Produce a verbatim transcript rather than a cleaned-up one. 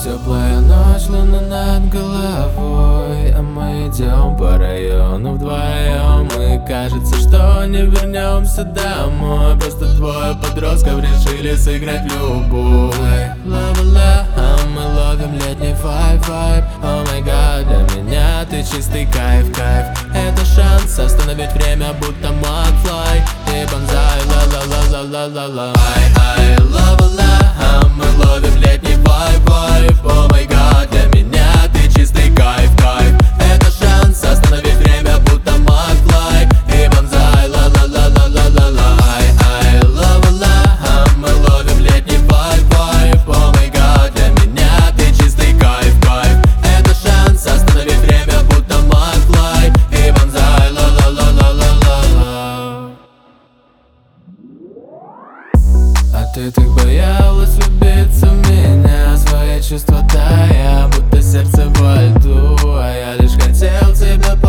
Теплая ночь, луна над головой, а мы идем по району вдвоем. И кажется, что не вернемся домой. Просто двое подростков решили сыграть в любовь. Ла-ла-ла, а мы ловим летний вайб-вайб. О май гад, для меня ты чистый кайф-кайф. Это шанс остановить время, будто Макфлай и Бонзай. Ла-ла-ла-ла-ла-ла-ла. Ай-ай, ла-ла-ла, а мы ловим летний вайб-вайб. О май гад, для меня ты чистый кайф-кайф. Это шанс остановить время, будто Макфлай и Бонзай. Ла-ла-ла-ла-ла-ла-ла. Ай-ай, ла-ла-ла, а мы ловим летний вайб-вайб. О май гад, для меня ты чистый кайф-кайф. Это шанс остановить время, будто Макфлай и Бонзай. Ла-ла-ла-ла-ла-ла-ла. А ты так боялась влюбиться в меня, свои чувства тая, будто сердце во льду. А я лишь хотел тебя